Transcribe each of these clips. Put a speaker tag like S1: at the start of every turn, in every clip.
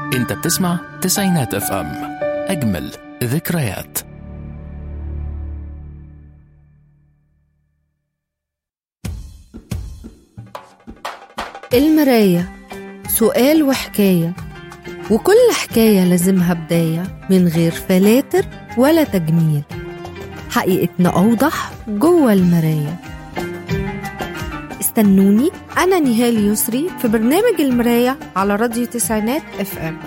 S1: انت بتسمع تسعينات اف ام، اجمل ذكريات.
S2: المراية سؤال وحكاية، وكل حكاية لازمها بداية، من غير فلاتر ولا تجميل. حقيقتنا أوضح جوه المراية. استنوني أنا نهال يسري في برنامج المراية على راديو تسعينات اف ام.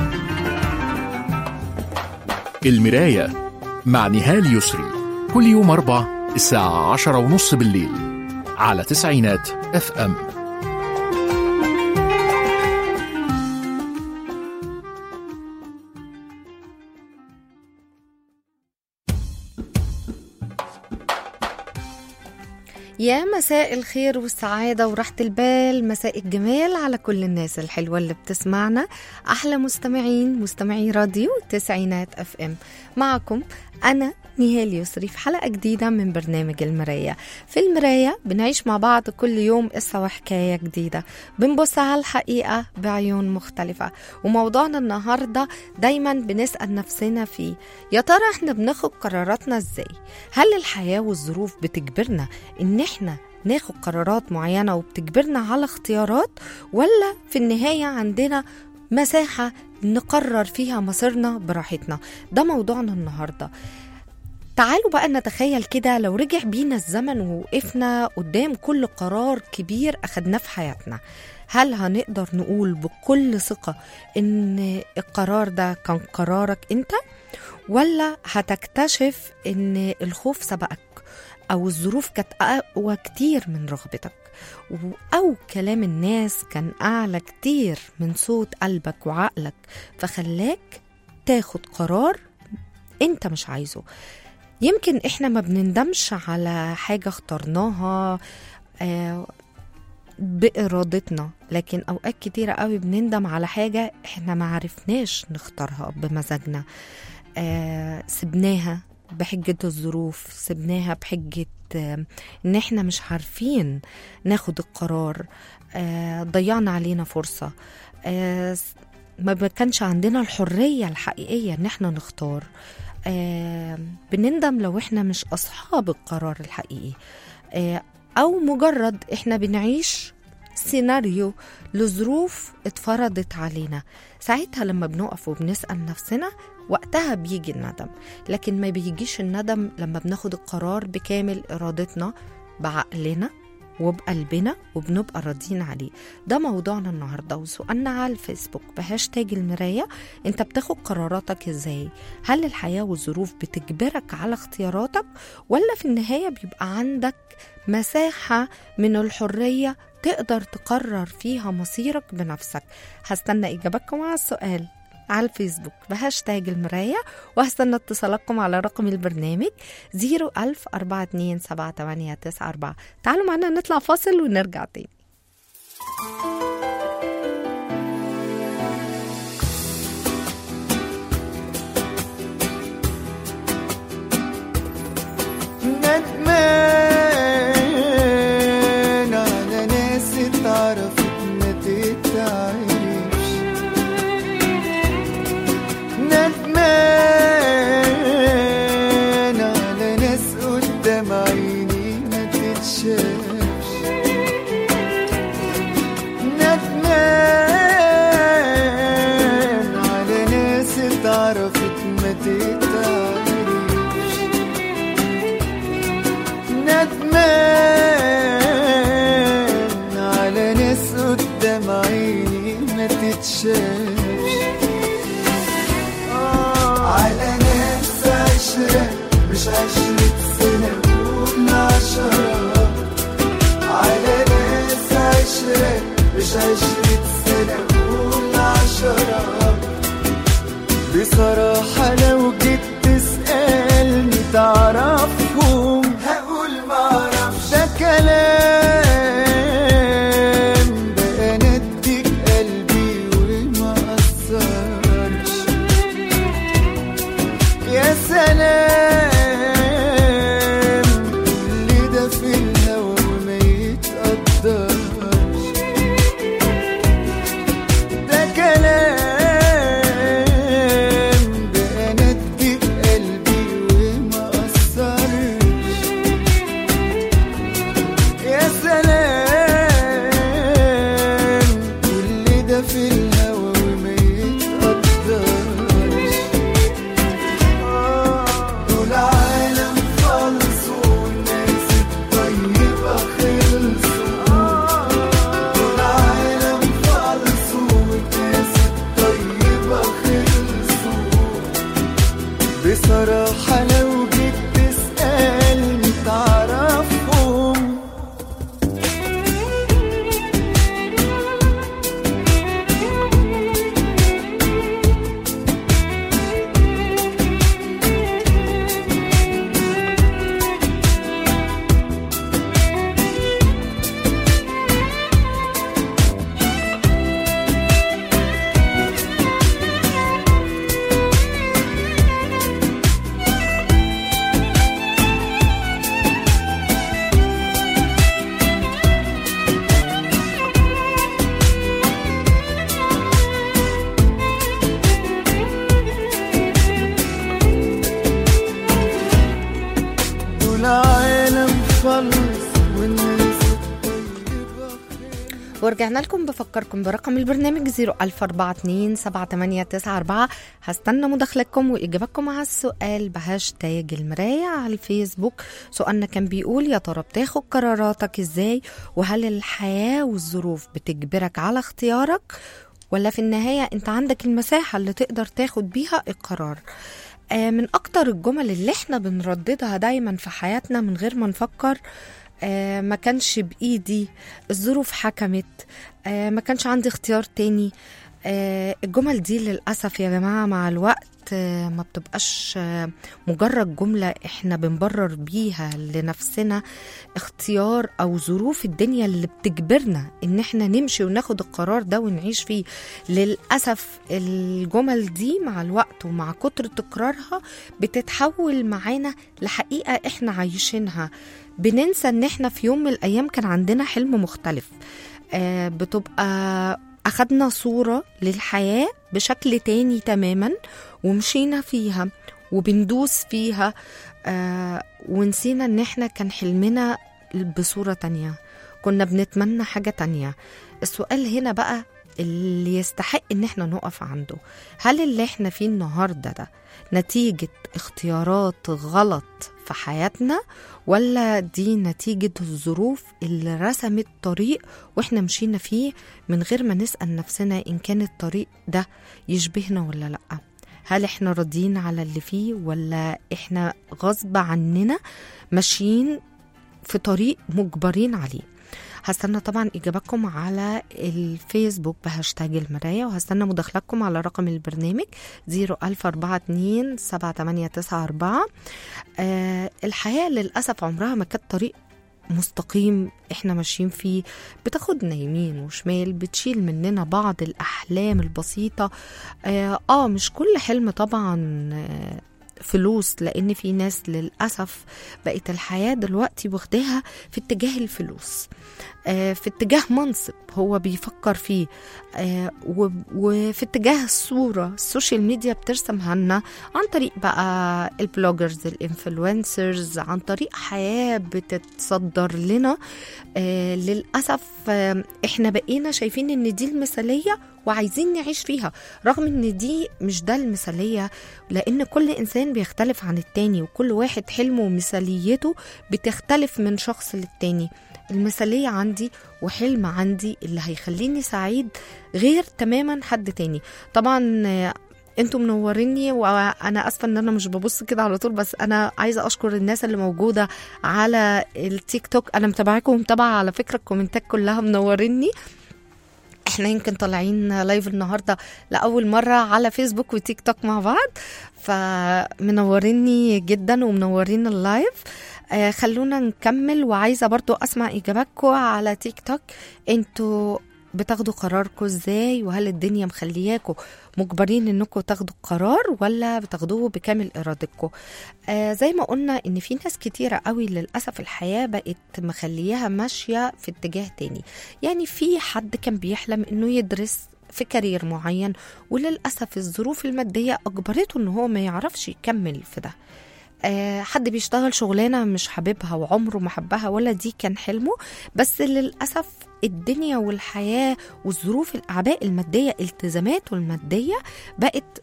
S1: المراية مع نهال يسري، كل يوم 4 الساعة 10:30 بالليل على تسعينات اف ام.
S2: يا مساء الخير والسعادة وراحة البال، مساء الجمال على كل الناس الحلوة اللي بتسمعنا. أحلى مستمعي راديو تسعينات اف ام، معكم أنا نهال يسري في حلقة جديدة من برنامج المراية. في المراية بنعيش مع بعض كل يوم قصة وحكاية جديدة، بنبص على الحقيقة بعيون مختلفة. وموضوعنا النهاردة دايما بنسأل نفسنا فيه، يا ترى احنا بناخد قراراتنا ازاي؟ هل الحياة والظروف بتجبرنا ان احنا ناخد قرارات معينة وبتجبرنا على اختيارات، ولا في النهاية عندنا مساحة نقرر فيها مصيرنا براحتنا؟ ده موضوعنا النهاردة. تعالوا بقى نتخيل كده لو رجع بينا الزمن ووقفنا قدام كل قرار كبير أخدناه في حياتنا، هل هنقدر نقول بكل ثقة إن القرار ده كان قرارك أنت، ولا هتكتشف إن الخوف سبقك، أو الظروف كانت أقوى كتير من رغبتك، أو كلام الناس كان أعلى كتير من صوت قلبك وعقلك فخلاك تاخد قرار أنت مش عايزه؟ يمكن إحنا ما بنندمش على حاجة اخترناها بإرادتنا، لكن أوقات كتيرة قوي بنندم على حاجة إحنا ما عرفناش نختارها بمزاجنا. سبناها بحجة الظروف، سبناها بحجة إن إحنا مش عارفين ناخد القرار. ضيعنا علينا فرصة. ما كانش عندنا الحرية الحقيقية إن إحنا نختار. بنندم لو إحنا مش أصحاب القرار الحقيقي، أو مجرد إحنا بنعيش سيناريو لظروف اتفرضت علينا. ساعتها لما بنقف وبنسأل نفسنا وقتها بيجي الندم، لكن ما بيجيش الندم لما بناخد القرار بكامل إرادتنا بعقلنا وبقلبنا وبنبقى راضيين عليه. ده موضوعنا النهاردة، وسؤالنا على الفيسبوك بهاشتاج المراية، انت بتاخد قراراتك ازاي؟ هل الحياة والظروف بتجبرك على اختياراتك، ولا في النهاية بيبقى عندك مساحة من الحرية تقدر تقرر فيها مصيرك بنفسك؟ هستنى إجابتكم على السؤال على الفيسبوك بهاشتاج المراية، وهستنى اتصالاتكم على رقم البرنامج 010427894. تعالوا معنا نطلع فاصل ونرجع تاني.
S3: ندمان على ناس اتعرفت ما تتعرفش، ندمان على ناس قدام عيني ما تتشافش، ندمان على ناس اتعرفت ما تتعرفش، ندمان على ناس قدام عيني ما تتشافش، على ناس عشرة مش 10 سنة قول 10، على ناس عشرة مش 10 سنة قول 10. بصراحة لو جيت تسألني تعرفهم هقول معرفش، ده كلام بقى نديك قلبي وما أثرش. يا سلام اللي ده في الهوى وما يتقدرش، ده كلام
S2: ورجعنا لكم. بفكركم برقم البرنامج 004278994. هستنى مداخلتكم وإجابتكم على السؤال بهاشتاج المراية على الفيسبوك. سؤالنا كان بيقول: يا ترى بتاخد قراراتك إزاي؟ وهل الحياة والظروف بتجبرك على اختيارك، ولا في النهاية أنت عندك المساحة اللي تقدر تاخد بيها القرار؟ من أكتر الجمل اللي احنا بنرددها دايما في حياتنا من غير ما نفكر: ما كانش بإيدي، الظروف حكمت، ما كانش عندي اختيار تاني. الجمل دي للأسف يا جماعة مع الوقت ما بتبقاش مجرد جملة احنا بنبرر بيها لنفسنا اختيار أو ظروف الدنيا اللي بتجبرنا ان احنا نمشي وناخد القرار ده ونعيش فيه. للأسف الجمل دي مع الوقت ومع كتر تكرارها بتتحول معانا لحقيقة احنا عايشينها. بننسى ان احنا في يوم من الأيام كان عندنا حلم مختلف. بتبقى أخدنا صورة للحياة بشكل تاني تماما ومشينا فيها وبندوس فيها، ونسينا ان احنا كان حلمنا بصورة تانية، كنا بنتمنى حاجة تانية. السؤال هنا بقى اللي يستحق ان احنا نقف عنده: هل اللي احنا فيه النهاردة ده نتيجة اختيارات غلط في حياتنا، ولا دي نتيجة الظروف اللي رسمت طريق واحنا مشينا فيه من غير ما نسأل نفسنا إن كان الطريق ده يشبهنا ولا لأ؟ هل احنا راضيين على اللي فيه، ولا احنا غصب عننا ماشيين في طريق مجبرين عليه؟ هستنى طبعا إجاباتكم على الفيسبوك بهاشتاج المراية، وهستنى مداخلاتكم على رقم البرنامج 004278994. الحياة للأسف عمرها ما كانت طريق مستقيم احنا ماشيين فيه، بتاخدنا يمين وشمال، بتشيل مننا بعض الأحلام البسيطة. مش كل حلم طبعا فلوس، لأن في ناس للأسف بقت الحياة دلوقتي واخداها في اتجاه الفلوس، في اتجاه منصب هو بيفكر فيه، وفي اتجاه الصورة السوشيال ميديا بترسمها لنا عن طريق بقى البلوجرز الانفلونسرز، عن طريق حياة بتتصدر لنا. للأسف احنا بقينا شايفين ان دي المثالية وعايزين نعيش فيها، رغم ان دي مش ده المثالية، لان كل انسان بيختلف عن التاني، وكل واحد حلمه ومثاليته بتختلف من شخص للتاني. المثالية عندي وحلم عندي اللي هيخليني سعيد غير تماما حد تاني. طبعا انتم منوريني، وانا اسفه ان انا مش ببص كده على طول، بس انا عايزه اشكر الناس اللي موجوده على التيك توك. انا متابعاكم ومتابعه على فكره الكومنتات كلها منوريني. احنا يمكن طالعين لايف النهارده لاول مره على فيسبوك وتيك توك مع بعض، فمنوريني جدا ومنورين اللايف. خلونا نكمل، وعايزه برضو اسمع اجاباتكم على تيك توك. انتوا بتاخدوا قراركم ازاي؟ وهل الدنيا مخلياكم مجبرين انكم تاخدوا قرار، ولا بتاخدوه بكامل ارادتكم؟ زي ما قلنا ان في ناس كتيرة قوي للأسف الحياة بقت مخليها ماشية في اتجاه تاني. يعني في حد كان بيحلم انه يدرس في كارير معين، وللأسف الظروف المادية اجبرته انه هو ما يعرفش يكمل في ده. حد بيشتغل شغلانة مش حاببها وعمره ما حبها ولا دي كان حلمه، بس للأسف الدنيا والحياة والظروف الأعباء المادية التزاماته المادية بقت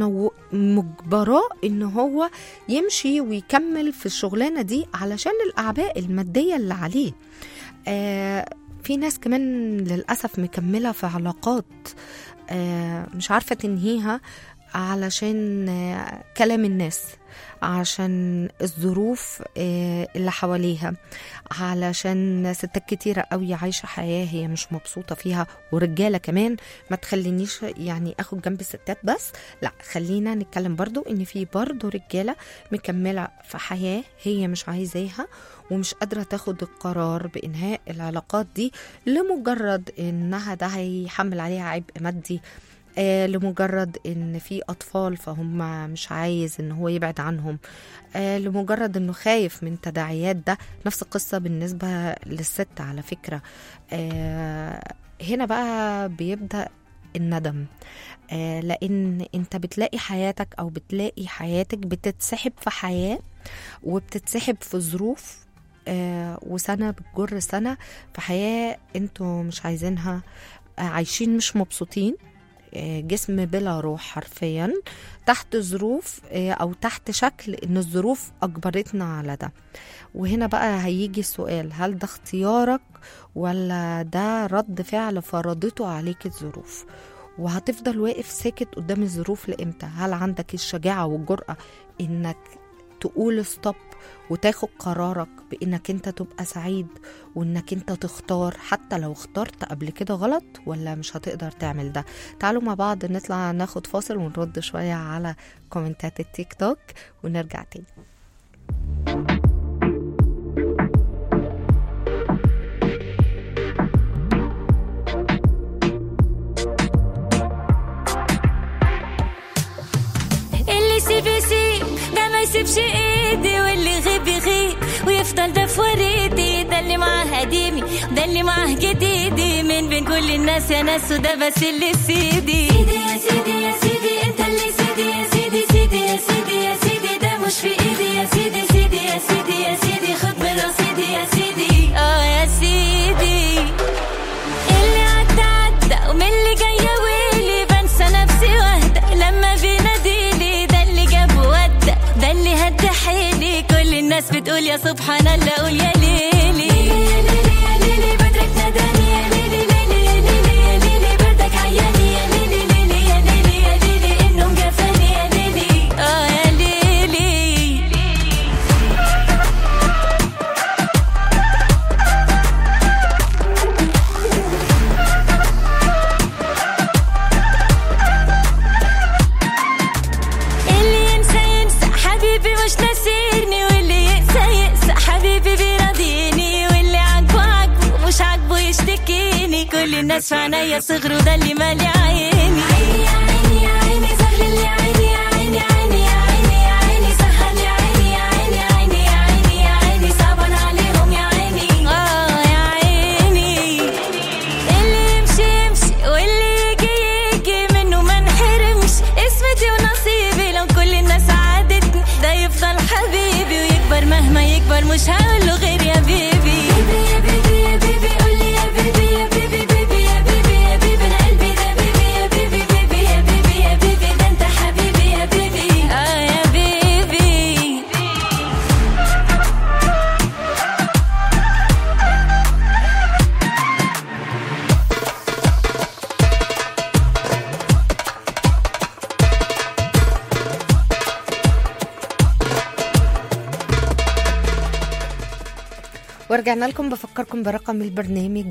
S2: مجبراه إن هو يمشي ويكمل في الشغلانة دي علشان الأعباء المادية اللي عليه. في ناس كمان للأسف مكملة في علاقات مش عارفة تنهيها علشان كلام الناس، عشان الظروف اللي حواليها، علشان ستات كتيرة قوي عايشة حياة هي مش مبسوطة فيها، ورجالة كمان. ما تخلينيش يعني اخد جنب الستات بس، لا خلينا نتكلم برضو ان في برضو رجالة مكملة في حياة هي مش عايزاها ومش قادرة تاخد القرار بإنهاء العلاقات دي لمجرد انها ده هيحمل عليها عبء مادي، لمجرد ان في اطفال فهم مش عايز ان هو يبعد عنهم، لمجرد انه خايف من تداعيات ده. نفس القصة بالنسبة للست على فكرة. هنا بقى بيبدأ الندم، لان انت بتلاقي حياتك او بتلاقي حياتك بتتسحب في حياة وبتتسحب في ظروف وسنة بتجر سنة في حياة انتوا مش عايزينها، عايشين مش مبسوطين، جسم بلا روح حرفيا، تحت ظروف أو تحت شكل إن الظروف أجبرتنا على ده. وهنا بقى هيجي السؤال، هل ده اختيارك ولا ده رد فعل فرضته عليك الظروف؟ وهتفضل واقف ساكت قدام الظروف لإمتى؟ هل عندك الشجاعة والجرأة إنك تقول ستوب وتاخد قرارك بإنك انت تبقى سعيد وإنك انت تختار حتى لو اخترت قبل كده غلط، ولا مش هتقدر تعمل ده؟ تعالوا مع بعض نطلع ناخد فاصل ونرد شوية على كومنتات التيك توك ونرجع تاني.
S4: يسيبش ايدي واللي غيب يغيب ويفضل ده في وريدي، ده اللي معاه قديمي ده اللي معاه جديدي، من بين كل الناس يا ناس وده بس اللي سيدي. سيدي يا سيدي يا سيدي انت اللي سيدي يا سيدي، سيدي يا سيدي يا سيدي ده مش في ايدي يا سيدي، سيدي يا سيدي يا سيدي خد من رصيدي يا سيدي. يا سيدي اللي عدى ومن اللي جايه ويلي بنسى نفسي واهدى لما بيناديلي، ده اللي جاب ودى ده اللي هدى حيلي، كل الناس بتقول يا سبحان الله قول يا ليلي يا ليلي يا ليلي بدرك ناداني يا ليلي ليلي يا ليلي يا ليلي بردك عياني يا ليلي ليلي يا ليلي يا ليلي انه مجفاني يا ليلي يا ليلي. اللي ينسى ينسى حبيبي مش ناسيني، واللي يقسى يقسى حبيبي بيراضيني، واللي عاجبه عاجبه مش عاجبه يشتكيني، كل الناس في عينيا صغروا ده اللي مالي عيني. عيني يا عيني يا عيني سهل لي عيني يا عيني عيني يا عيني يا عيني سهل لي عيني يا عيني عيني يا عيني يا عيني صعبان عليهم يا عيني يا عيني. اللي يمشي يمشي واللي يجي يجي منه ما نحرمش، اسمتي ونصيبي لو كل الناس عادتني ده يفضل حبيبي ويكبر مهما يكبر مش هقوله غير يا بيبي يا بيبي يا بيبي قولي يا بيبي يا بيبي بيبي يا بيبي يا بيبي انا قلبي ده بيبي يا بيبي بيبي يا بيبي يا بيبي ده انت حبيبي يا بيبي يا بيبي.
S2: ورجعنا لكم، بفكركم برقم البرنامج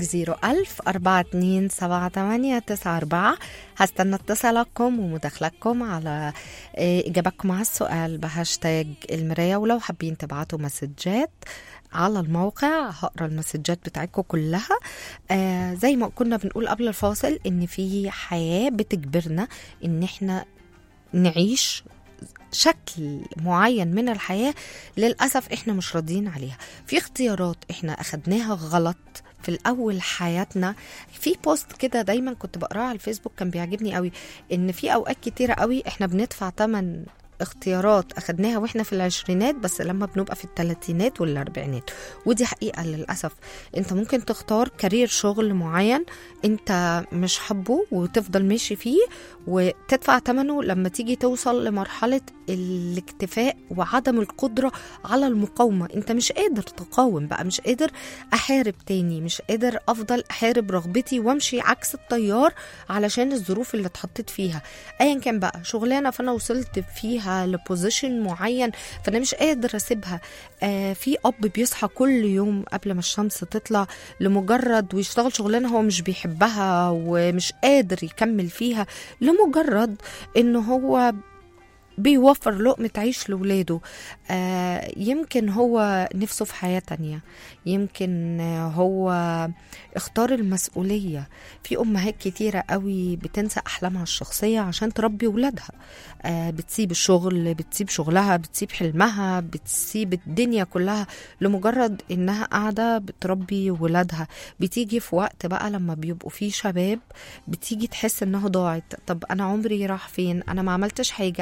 S2: 010427894. هستنى اتصالاتكم ومداخلاتكم على إجاباتكم على السؤال بهاشتاج المراية، ولو حابين تبعتوا مسجات على الموقع هقرا المسجات بتاعتكم كلها. زي ما كنا بنقول قبل الفاصل إن في حياة بتجبرنا إن احنا نعيش شكل معين من الحياة للأسف إحنا مش راضيين عليها. في اختيارات إحنا أخدناها غلط في الأول حياتنا. في بوست كده دايما كنت بقراه على الفيسبوك كان بيعجبني قوي، إن في أوقات كتيرة قوي إحنا بندفع تمن اختيارات أخدناها وإحنا في العشرينات بس لما بنبقى في الثلاثينات والأربعينات. ودي حقيقة للأسف. أنت ممكن تختار كارير شغل معين أنت مش حبه وتفضل ماشي فيه وتدفع ثمنه لما تيجي توصل لمرحلة الاكتفاء وعدم القدرة على المقاومة. أنت مش قادر تقاوم بقى، مش قادر أحارب تاني، مش قادر أفضل أحارب رغبتي وامشي عكس التيار علشان الظروف اللي اتحطيت فيها أيا كان بقى شغلانة فأنا وصلت فيها لبوزيشن معين فأنا مش قادر أسيبها. في أب بيصحى كل يوم قبل ما الشمس تطلع لمجرد ويشتغل شغلانة هو مش بيحبها ومش قادر يكمل فيها لمجرد إنه هو بيوفر لقمة عيش لولاده. يمكن هو نفسه في حياة تانية، يمكن هو اختار المسؤولية. في أمهات كتيرة قوي بتنسى أحلامها الشخصية عشان تربي ولادها. بتسيب الشغل، بتسيب شغلها، بتسيب حلمها، بتسيب الدنيا كلها لمجرد إنها قاعدة بتربي ولادها. بتيجي في وقت بقى لما بيبقوا فيه شباب بتيجي تحس إنها ضاعت. طب أنا عمري راح فين؟ أنا ما عملتش حاجة، أنا ما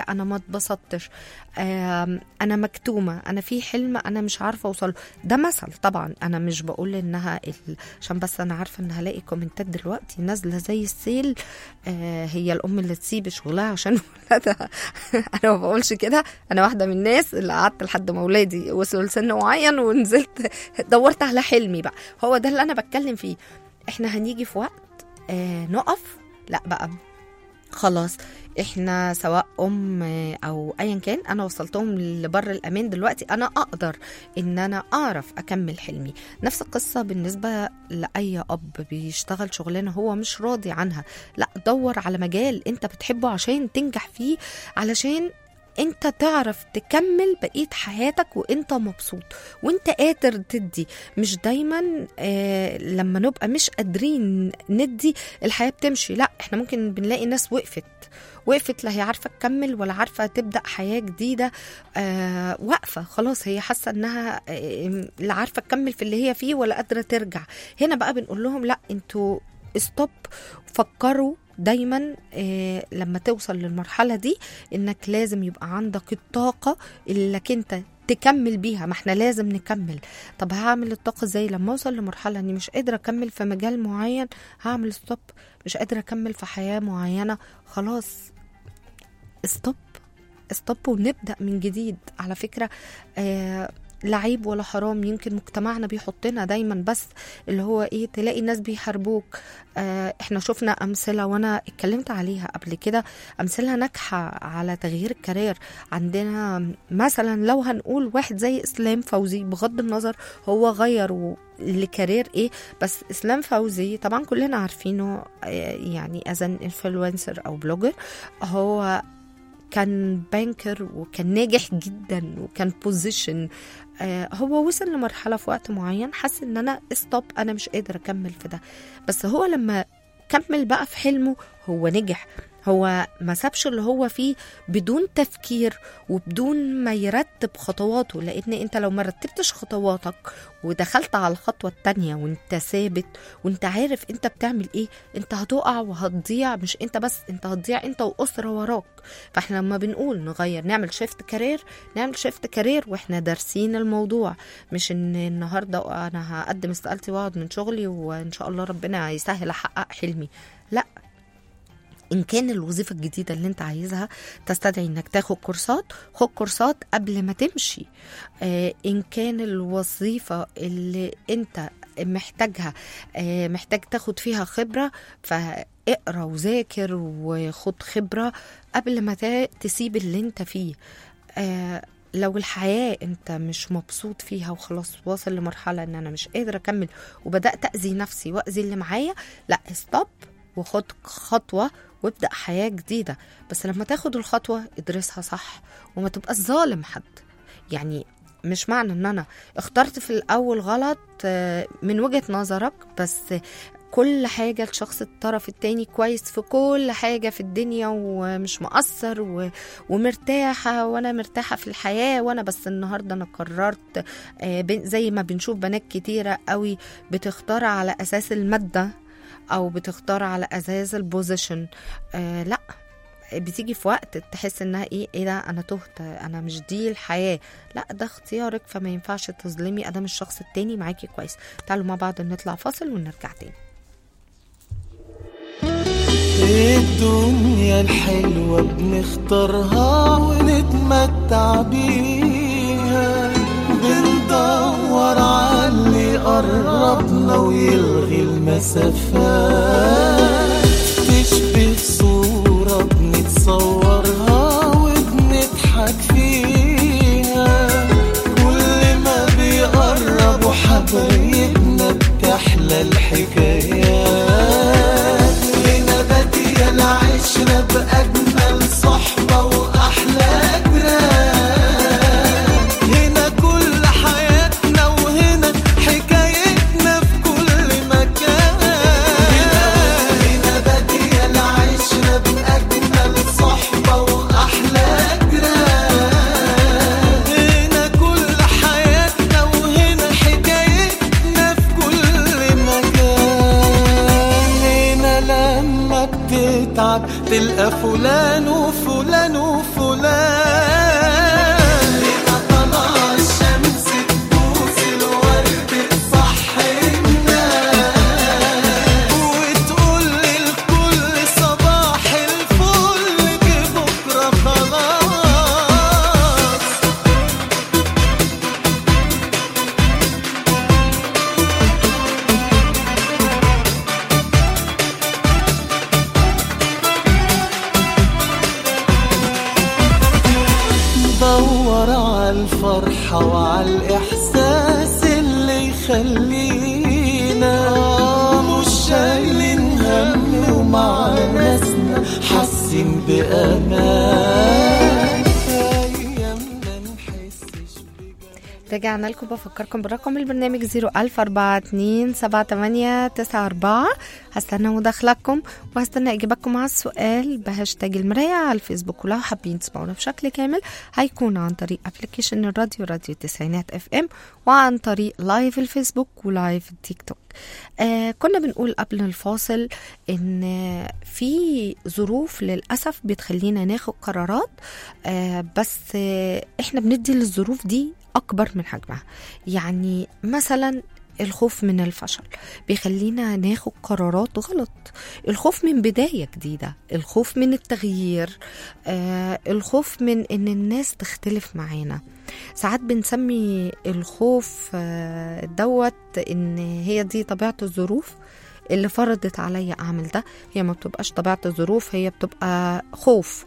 S2: اتبسطتش، انا مكتومه، انا في حلم انا مش عارفه اوصل. ده مثل طبعا، انا مش بقول انها عشان بس انا عارفه ان هلاقي كومنتات دلوقتي نازله زي السيل، هي الام اللي تسيب شغلها عشان ولادها. انا ما بقولش كده، انا واحده من الناس اللي قعدت لحد ما اولادي وصلوا لسن معين ونزلت دورت على حلمي بقى. هو ده اللي انا بتكلم فيه. احنا هنيجي في وقت نقف، لا بقى خلاص، احنا سواء او ايا كان انا وصلتهم لبر الامان، دلوقتي انا اقدر ان انا اعرف اكمل حلمي. نفس القصة بالنسبة لاي اب بيشتغل شغلانة هو مش راضي عنها، لا دور على مجال انت بتحبه عشان تنجح فيه، علشان انت تعرف تكمل بقية حياتك وانت مبسوط وانت قادر تدي. مش دايما لما نبقى مش قادرين ندي الحياة بتمشي، لا احنا ممكن بنلاقي ناس وقفت لا هي عارفة تكمل ولا عارفة تبدأ حياة جديدة، واقفة خلاص، هي حاسة انها لا عارفة تكمل في اللي هي فيه ولا قادرة ترجع. هنا بقى بنقول لهم لا، انتوا استوب، فكروا دايما لما توصل للمرحلة دي انك لازم يبقى عندك الطاقة اللي انت تكمل بيها. ما احنا لازم نكمل. طب هعمل الطاقة ازاي؟ لما اوصل لمرحلة اني مش قادرة اكمل في مجال معين هعمل ستوب، مش قادرة اكمل في حياة معينة خلاص ستوب ونبدأ من جديد. على فكرة لعيب ولا حرام، يمكن مجتمعنا بيحطنا دايما بس اللي هو ايه، تلاقي ناس بيحاربوك. احنا شفنا امثله وانا اتكلمت عليها قبل كده، امثله ناجحه على تغيير الكارير. عندنا مثلا لو هنقول واحد زي اسلام فوزي، بغض النظر هو غير لكارير ايه، بس اسلام فوزي طبعا كلنا عارفينه يعني ازن انفلونسر او بلوجر. هو كان بانكر وكان ناجح جدا وكان بوزيشن. هو وصل لمرحلة في وقت معين حس ان انا ستوب، انا مش قادر اكمل في ده. بس هو لما كمل بقى في حلمه هو نجح. هو ما سابش اللي هو فيه بدون تفكير وبدون ما يرتب خطواته، لان انت لو ما رتبتش خطواتك ودخلت على الخطوة التانية وانت ثابت وانت عارف انت بتعمل ايه، انت هتقع وهتضيع. مش انت بس، انت هتضيع انت وأسرة وراك. فاحنا لما بنقول نغير نعمل شيفت كارير واحنا دارسين الموضوع، مش ان النهاردة انا هقدم استقالتي واقعد من شغلي وان شاء الله ربنا يسهل احقق حلمي. لا، إن كان الوظيفة الجديدة اللي انت عايزها تستدعي انك تاخد كورسات، خد كورسات قبل ما تمشي. إن كان الوظيفة اللي انت محتاجها محتاج تاخد فيها خبرة، فاقرأ وذاكر وخد خبرة قبل ما تسيب اللي انت فيه. لو الحياة انت مش مبسوط فيها وخلاص واصل لمرحلة ان انا مش قادر اكمل وبدأت أذي نفسي وأذي اللي معايا، لا ستوب وخد خطوة وابدأ حياة جديدة. بس لما تاخد الخطوة ادرسها صح وما تبقى ظالم حد. يعني مش معنى ان انا اخترت في الاول غلط من وجهة نظرك، بس كل حاجة الشخص الطرف التاني كويس في كل حاجة في الدنيا ومش مقصر ومرتاحة وانا مرتاحة في الحياة، وانا بس النهاردة انا قررت زي ما بنشوف بنات كتيرة قوي بتختار على اساس المادة او بتختار على اساس البوزيشن. لا، بتيجي في وقت تحس انها ايه ده، انا تهت، انا مش دي الحياة. لا، ده اختيارك، فما ينفعش تظلمي ادام الشخص التاني معاكي كويس. تعالوا مع بعض نطلع فاصل ونرجع تاني.
S3: الدنيا الحلوة بنختارها ونتمتع بيها، بندور على اللي قربنا ويلغي المسافات، تشبه صورة بنتصورها وبنضحك فيها، كل ما بيقربوا حبايبنا بتحلى الحكايات، هنا بادية العشرة بأجمل صحبة وأحلى جيران، هنا كل حياتنا وهنا حكايتنا في كل مكان، هنا بادية العشرة بأجمل صحبة وأحلى جيران، هنا كل حياتنا وهنا حكايتنا في كل مكان، هنا لما بتتعب تلقى فلان وفلان فلان وفلان. لقى طلع الشمس تبوس الورد تصحي الناس، وتقول للكل صباح الفل بكرة خلاص. دور عالفرحة وعالإحساس اللي يخلينا مش شايلين هم، ومع ناسنا حاسين بأمان. أيامنا نحسش بجد.
S2: رجعنا لكم، بفكركم برقم البرنامج 004278894. هستنى مداخلاتكم وهستنى اجاباتكم على السؤال بهاشتاج المراية على الفيسبوك. ولو حابين تسمعونا بشكل كامل هيكون عن طريق ابليكيشن الراديو راديو تسعينات اف ام، وعن طريق لايف الفيسبوك ولايف التيك توك. كنا بنقول قبل الفاصل ان في ظروف للأسف بتخلينا ناخد قرارات، بس احنا بندي للظروف دي أكبر من حجمها. يعني مثلا الخوف من الفشل بيخلينا ناخد قرارات غلط، الخوف من بداية جديدة، الخوف من التغيير، الخوف من ان الناس تختلف معانا. ساعات بنسمي الخوف دوت ان هي دي طبيعة الظروف اللي فرضت عليا اعمل ده. هي ما بتبقاش طبيعة الظروف، هي بتبقى خوف،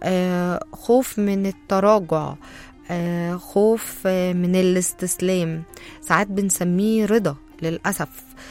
S2: خوف من التراجع، خوف من الاستسلام. ساعات بنسميه رضا للأسف.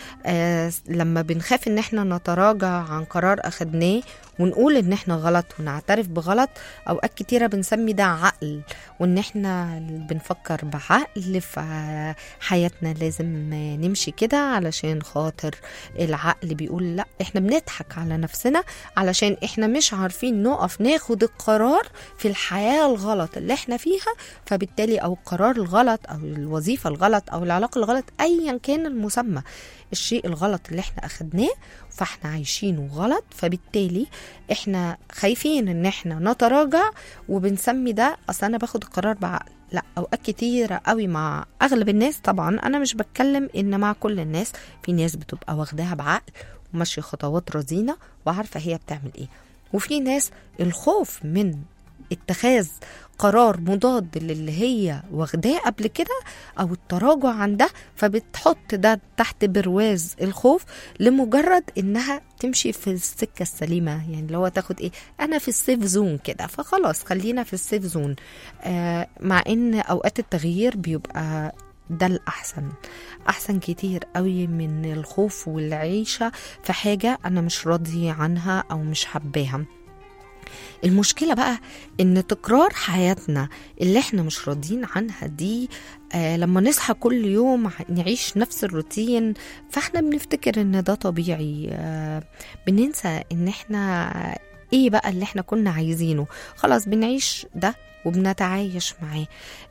S2: لما بنخاف ان احنا نتراجع عن قرار اخدناه ونقول ان احنا غلط ونعترف بغلط، اوقات كتيرة بنسمي ده عقل، وان احنا بنفكر بعقل فحياتنا لازم نمشي كده علشان خاطر العقل بيقول لا. احنا بنضحك على نفسنا علشان احنا مش عارفين نقف ناخد القرار في الحياة الغلط اللي احنا فيها، فبالتالي او القرار الغلط او الوظيفة الغلط او العلاقة الغلط ايا كان المسمى، الشيء الغلط اللي احنا اخدناه فاحنا عايشينه غلط، فبالتالي احنا خايفين ان احنا نتراجع وبنسمي ده اصلا انا باخد القرار بعقل. لا، اوقات كتيرة قوي مع اغلب الناس، طبعا انا مش بتكلم ان مع كل الناس، في ناس بتبقى واخداها بعقل وماشية خطوات رزينة وعارفة هي بتعمل ايه، وفي ناس الخوف من اتخاذ قرار مضاد للي هي واخداه قبل كده او التراجع عن ده، فبتحط ده تحت برواز الخوف لمجرد انها تمشي في السكة السليمة. يعني لو تاخد ايه، انا في السيف زون كده فخلاص خلينا في السيف زون. مع ان اوقات التغيير بيبقى ده الأحسن، أحسن كتير قوي من الخوف والعيشة في حاجة أنا مش راضي عنها أو مش حباها. المشكلة بقى ان تكرار حياتنا اللي احنا مش راضيين عنها دي، لما نصحى كل يوم نعيش نفس الروتين فاحنا بنفتكر ان ده طبيعي، بننسى ان احنا ايه بقى اللي احنا كنا عايزينه. خلاص بنعيش ده وبنتعايش معاه،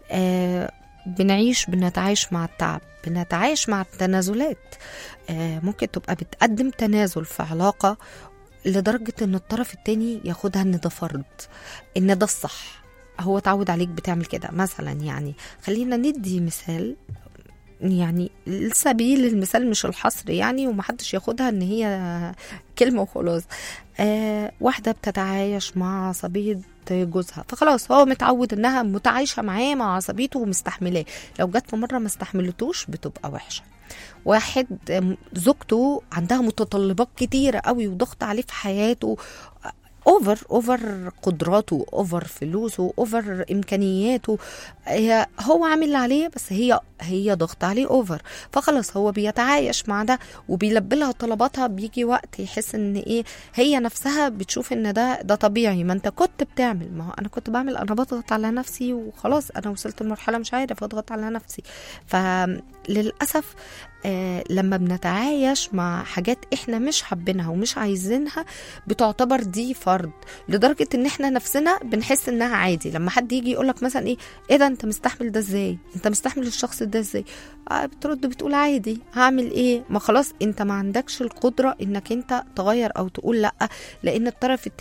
S2: بنتعايش مع التعب، بنتعايش مع التنازلات. ممكن تبقى بتقدم تنازل في علاقة لدرجة ان الطرف التاني ياخدها ان ده فرض، ان ده الصح، هو تعود عليك بتعمل كده مثلا. يعني خلينا ندي مثال، يعني السبيل المثال مش الحصر يعني، ومحدش ياخدها ان هي كلمة وخلاص. واحدة بتتعايش مع عصبية جوزها، فخلاص هو متعود انها متعايشة معاه مع عصبيته ومستحملاه، لو جت في مرة ما استحملتوش بتبقى وحشة. واحد زوجته عندها متطلبات كتيرة قوي وضغط عليه في حياته، اوفر قدراته، اوفر فلوسه، اوفر امكانياته، هو عامل اللي عليه بس هي ضغط عليه اوفر، فخلاص هو بيتعايش مع ده وبيلبي لها طلباتها. بيجي وقت يحس ان ايه، هي نفسها بتشوف ان ده طبيعي، ما انت كنت بتعمل، ما هو انا كنت بعمل، انا بضغط على نفسي وخلاص انا وصلت لمرحله مش عارف اضغط على نفسي. فللاسف لما بنتعايش مع حاجات احنا مش حابينها ومش عايزينها بتعتبر دي فرض، لدرجة ان احنا نفسنا بنحس انها عادي. لما حد يجي يقولك مثلا ايه ده انت مستحمل ده ازاي، انت مستحمل الشخص ده ازاي، بترد بتقول عادي، هعمل ايه، ما خلاص انت ما عندكش القدرة انك انت تغير او تقول لا، لان الطرف التاني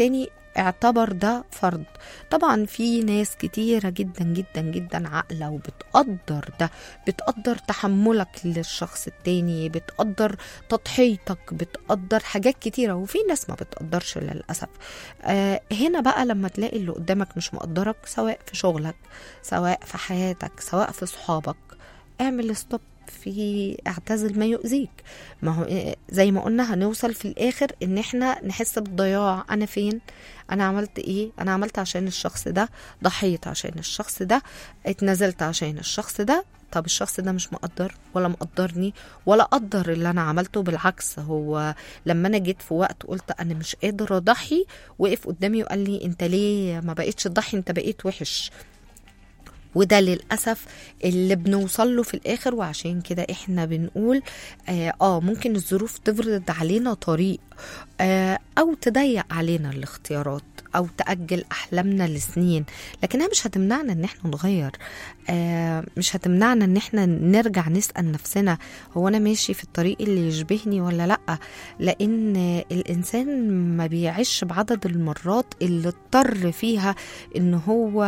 S2: اعتبر ده فرض. طبعا في ناس كتيرة جدا جدا جدا عاقلة وبتقدر ده، بتقدر تحملك للشخص التاني، بتقدر تضحيتك، بتقدر حاجات كتيرة، وفي ناس ما بتقدرش للأسف. هنا بقى لما تلاقي اللي قدامك مش مقدرك، سواء في شغلك، سواء في حياتك، سواء في صحابك، اعمل ستوب، في اعتزل ما يؤذيك. ما هو زي ما قلنا هنوصل في الاخر ان احنا نحس بالضياع. انا فين؟ انا عملت ايه؟ انا عملت عشان الشخص ده، ضحيت عشان الشخص ده، اتنزلت عشان الشخص ده. طب الشخص ده مش مقدر ولا مقدرني ولا قدر اللي انا عملته. بالعكس، هو لما انا جيت في وقت قلت انا مش قادر اضحي، وقف قدامي وقال لي انت ليه ما بقيتش تضحي؟ انت بقيت وحش. وده للأسف اللي بنوصل له في الآخر. وعشان كده احنا بنقول ممكن الظروف تفرض علينا طريق، أو تضيق علينا الاختيارات، أو تأجل أحلامنا لسنين، لكنها مش هتمنعنا ان احنا نغير. مش هتمنعنا ان احنا نرجع نسأل نفسنا هو أنا ماشي في الطريق اللي يشبهني ولا لأ. لأن الإنسان ما بيعيش بعدد المرات اللي اضطر فيها ان هو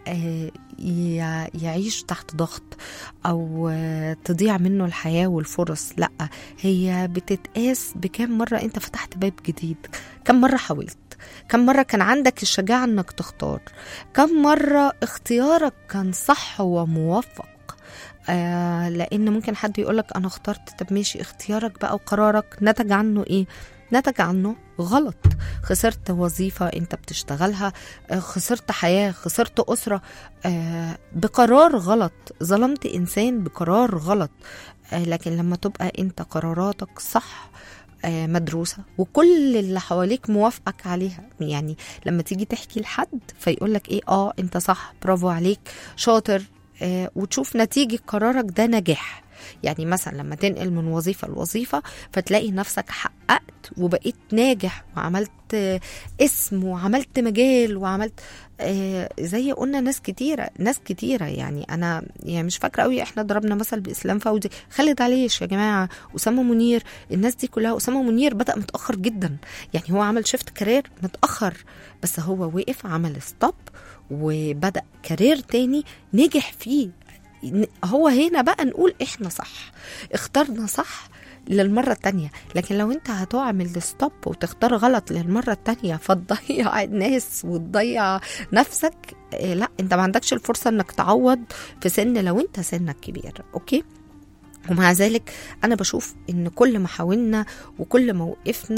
S2: يعيش تحت ضغط أو تضيع منه الحياة والفرص. لأ، هي بتتقاس بكم مرة أنت فتحت باب جديد، كم مرة حاولت، كم مرة كان عندك الشجاعة أنك تختار، كم مرة اختيارك كان صح وموفق. لأن ممكن حد يقولك أنا اخترت، طب ماشي، اختيارك بقى وقرارك نتج عنه إيه؟ نتج عنه غلط. خسرت وظيفة انت بتشتغلها، خسرت حياة، خسرت أسرة بقرار غلط، ظلمت إنسان بقرار غلط. لكن لما تبقى انت قراراتك صح، مدروسة، وكل اللي حواليك موافقك عليها، يعني لما تيجي تحكي لحد فيقولك ايه، انت صح، برافو عليك، شاطر، وتشوف نتيجة قرارك ده نجاح. يعني مثلا لما تنقل من وظيفة لوظيفةفتلاقي نفسك حققت وبقيت ناجح، وعملت اسم، وعملت مجال، وعملت زي قلنا ناس كتيرة. يعني أنا مش فاكرة قوي، احنا ضربنا مثل بإسلام فوزي، خالد عليش يا جماعة، أسامة منير، الناس دي كلها. أسامة منير بدأ متأخر جدا، يعني هو عمل شيفت كارير متأخر، بس هو وقف عمل ستوب وبدأ كارير تاني نجح فيه. هو هنا بقى نقول احنا صح، اخترنا صح للمرة التانية. لكن لو انت هتعمل ستوب وتختار غلط للمرة التانية فتضيع الناس وتضيع نفسك، لا، انت ما عندكش الفرصة انك تعوض في سن لو انت سنك كبير. اوكي؟ ومع ذلك أنا بشوف إن كل ما حاولنا وكل ما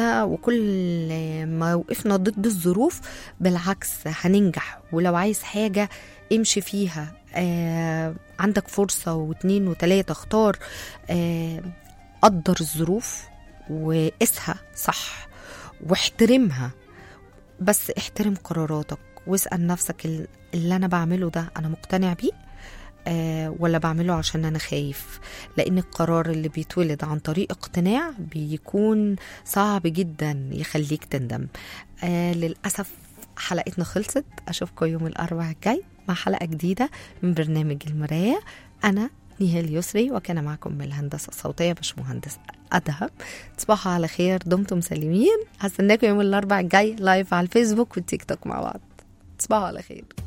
S2: وقفنا ضد الظروف، بالعكس هننجح. ولو عايز حاجة امشي فيها، عندك فرصة 2 و3، اختار، قدر الظروف وقسها صح واحترمها، بس احترم قراراتك واسأل نفسك اللي أنا بعمله ده أنا مقتنع بيه ولا بعمله عشان أنا خايف. لأن القرار اللي بيتولد عن طريق اقتناع بيكون صعب جدا يخليك تندم. للأسف حلقتنا خلصت. أشوفكم يوم الأربعاء الجاي مع حلقة جديدة من برنامج المراية. أنا نهال يسري، وكان معكم من الهندسة الصوتية باشمهندس أدهم. تصبحوا على خير، دمتم سالمين. هستناكم يوم الأربعاء الجاي لايف على الفيسبوك والتيك توك مع بعض. تصبحوا على خير.